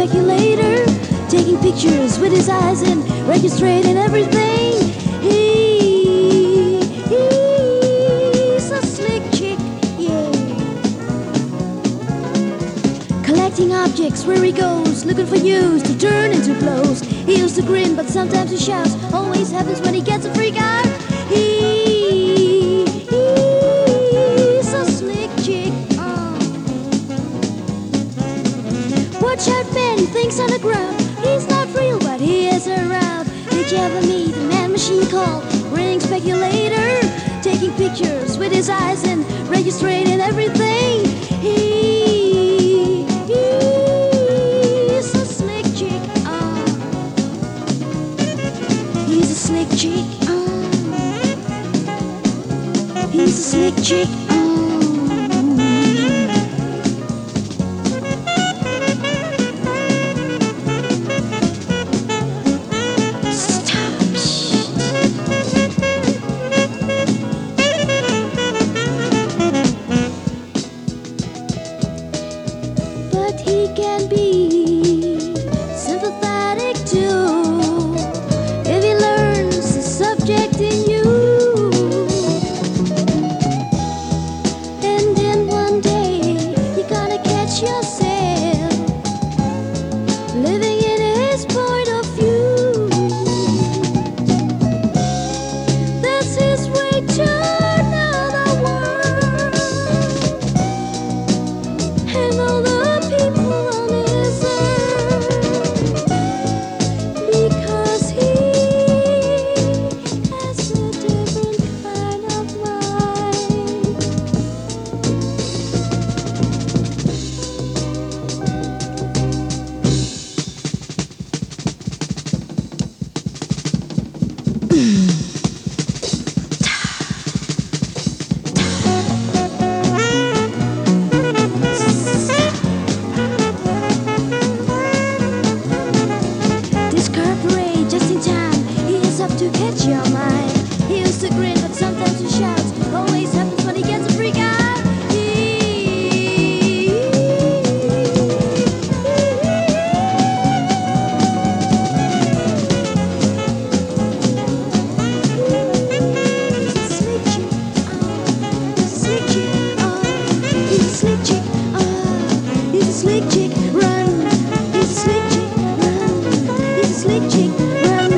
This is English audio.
speculator, taking pictures with his eyes and registering everything. He's a slick chick, yeah. Collecting objects where he goes, looking for news to turn into blows. He used to grin, but sometimes he shouts. Always happens when he gets a freak out. He's a slick chick. Watch out, man, he thinks on the ground. He's not real, but he is around. Did you ever meet a man machine called Ring Speculator? Taking pictures with his eyes and registering everything. He's a slick chick. He's a slick chick. He's a slick chick. But he can be sympathetic too if he learns the subject in you. And then one day you're gonna catch yourself living in his point of view. That's his way to know the world and all the people on his earth, because he has a different kind of mind. This car parade just in time, he is up to catch your mind. He used to grin, but sometimes he shouts. Always happens when he gets a freak out. He's a slick chick. He's a slick chick. Run. He's a slick chick. Run. He's a slick chick. Run.